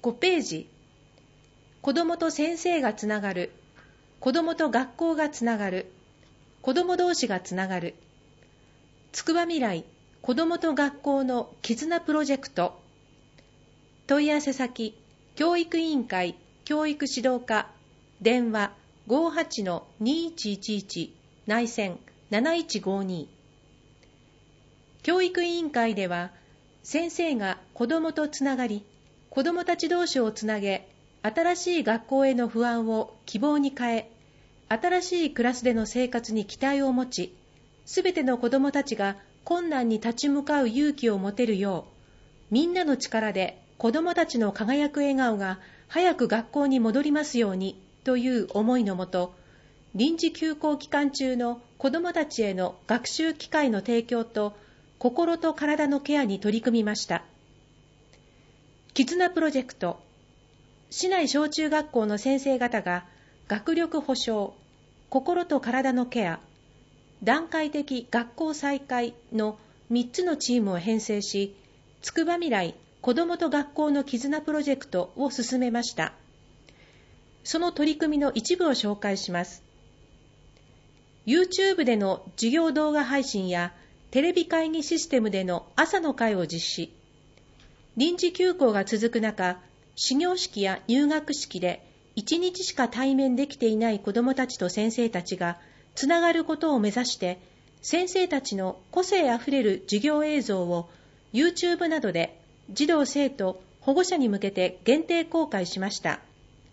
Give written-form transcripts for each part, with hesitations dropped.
5ページ、子どもと先生がつながる、子どもと学校がつながる、子ども同士がつながる、つくば未来子どもと学校の絆プロジェクト。問い合わせ先、教育委員会教育指導課、電話 58-2111 内線7152。教育委員会では、先生が子どもとつながり、子どもたち同士をつなげ、新しい学校への不安を希望に変え、新しいクラスでの生活に期待を持ち、すべての子どもたちが困難に立ち向かう勇気を持てるよう、みんなの力で子どもたちの輝く笑顔が早く学校に戻りますようにという思いのもと、臨時休校期間中の子どもたちへの学習機会の提供と心と体のケアに取り組みました。絆プロジェクト、市内小中学校の先生方が学力保障、心と体のケア、段階的学校再開の3つのチームを編成し、つくば未来子どもと学校の絆プロジェクトを進めました。その取り組みの一部を紹介します。YouTube での授業動画配信やテレビ会議システムでの朝の会を実施。臨時休校が続く中、始業式や入学式で1日しか対面できていない子どもたちと先生たちがつながることを目指して、先生たちの個性あふれる授業映像を YouTube などで児童生徒、保護者に向けて限定公開しました。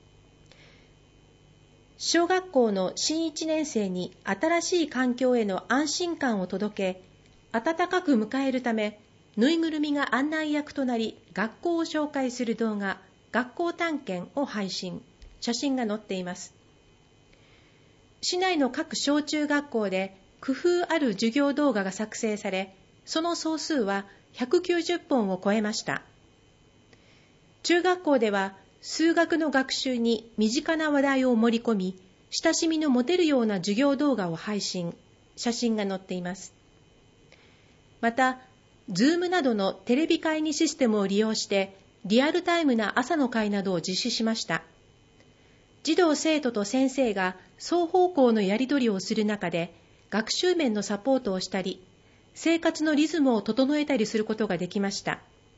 小学校の新1年生に新しい環境への安心感を届け、温かく迎えるため、ぬいぐるみが案内役となり、学校を紹介する動画、学校探検を配信。写真が載っています。市内の各小中学校で工夫ある授業動画が作成され、その総数は190本を超えました。中学校では、数学の学習に身近な話題を盛り込み、親しみの持てるような授業動画を配信。写真が載っています。また、Zoom などのテレビ会議システムを利用して、リアルタイムな朝の会などを実施しました。児童生徒と先生が双方向のやり取りをする中で、学習面のサポートをしたり、生活のリズムを整えたりすることができました。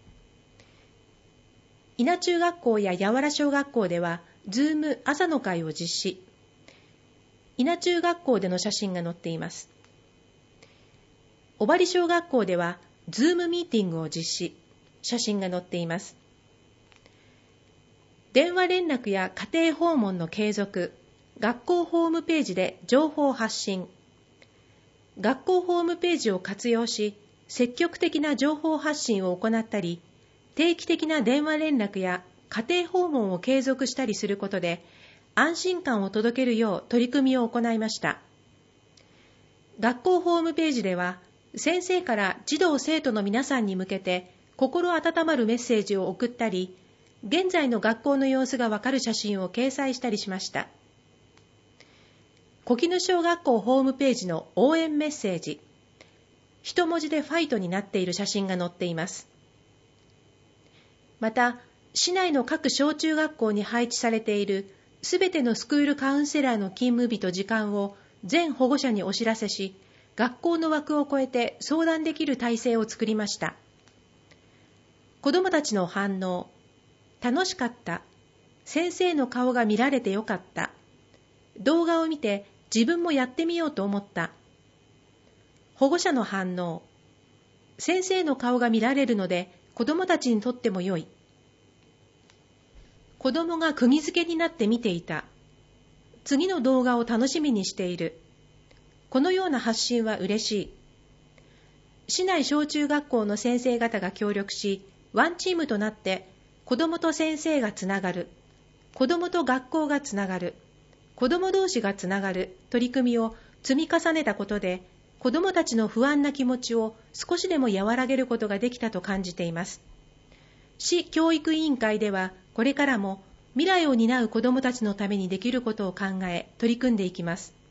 稲中学校や八原小学校では、Zoom 朝の会を実施。稲中学校での写真が載っています。小針小学校では、Zoom ミーティングを実施。写真が載っています。電話連絡や家庭訪問の継続、学校ホームページで情報発信。学校ホームページを活用し、積極的な情報発信を行ったり、定期的な電話連絡や家庭訪問を継続したりすることで、安心感を届けるよう取り組みを行いました。学校ホームページでは、先生から児童生徒の皆さんに向けて心温まるメッセージを送ったり、現在の学校の様子がわかる写真を掲載したりしました。小絹小学校ホームページの応援メッセージ、一文字でファイトになっている写真が載っています。また、市内の各小中学校に配置されているすべてのスクールカウンセラーの勤務日と時間を全保護者にお知らせし、学校の枠を超えて相談できる体制を作りました。子どもたちの反応、楽しかった、先生の顔が見られてよかった、動画を見て自分もやってみようと思った。保護者の反応、先生の顔が見られるので子どもたちにとっても良い。子どもが釘付けになって見ていた。次の動画を楽しみにしている。このような発信は嬉しい。市内小中学校の先生方が協力し、ワンチームとなって子どもと先生がつながる、子どもと学校がつながる、子ども同士がつながる取り組みを積み重ねたことで、子どもたちの不安な気持ちを少しでも和らげることができたと感じています。市教育委員会では、これからも未来を担う子どもたちのためにできることを考え、取り組んでいきます。